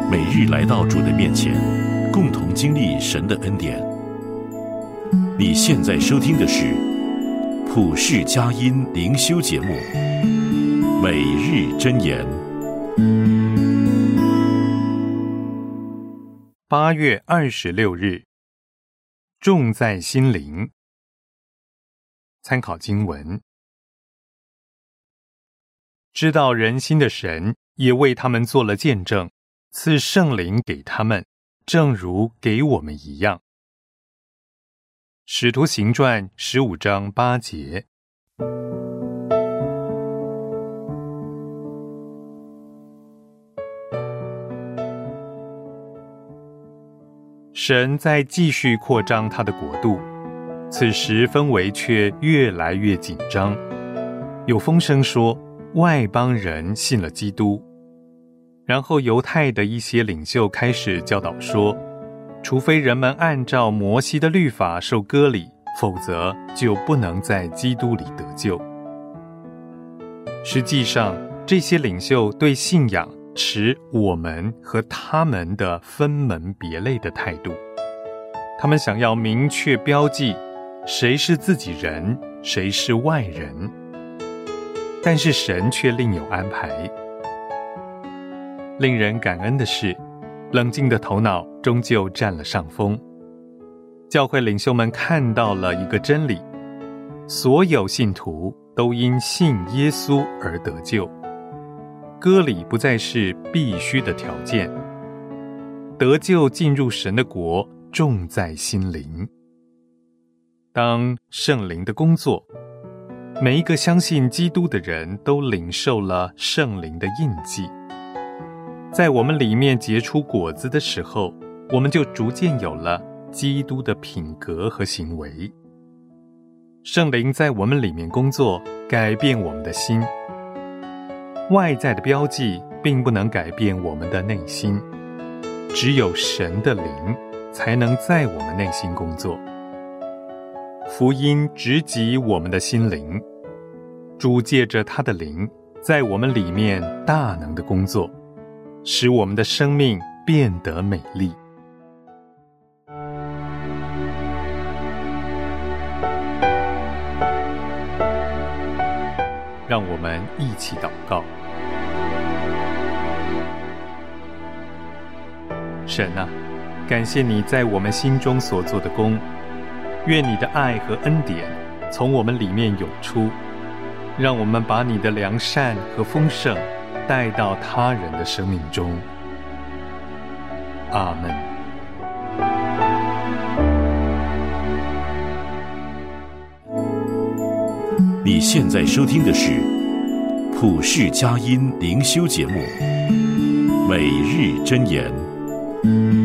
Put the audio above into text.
每日来到主的面前，共同经历神的恩典。你现在收听的是普世佳音灵修节目《每日箴言》。 8月26日，重在心灵。参考经文：知道人心的神也为他们做了见证，赐圣灵给他们，正如给我们一样。使徒行传15章8节。神在继续扩张他的国度，此时氛围却越来越紧张。有风声说外邦人信了基督，然后犹太的一些领袖开始教导说，除非人们按照摩西的律法受割礼，否则就不能在基督里得救。实际上，这些领袖对信仰持我们和他们的分门别类的态度。他们想要明确标记谁是自己人，谁是外人，但是神却另有安排。令人感恩的是，冷静的头脑终究占了上风。教会领袖们看到了一个真理：所有信徒都因信耶稣而得救，割礼不再是必须的条件。得救进入神的国，重在心灵。当圣灵的工作，每一个相信基督的人都领受了圣灵的印记。在我们里面结出果子的时候，我们就逐渐有了基督的品格和行为。圣灵在我们里面工作，改变我们的心。外在的标记并不能改变我们的内心，只有神的灵才能在我们内心工作。福音直击我们的心灵，主借着他的灵在我们里面大能的工作，使我们的生命变得美丽。让我们一起祷告。神啊，感谢你在我们心中所做的工，愿你的爱和恩典从我们里面涌出，让我们把你的良善和丰盛带到他人的生命中。阿们。 你现在收听的是普世佳音灵修节目《每日箴言》。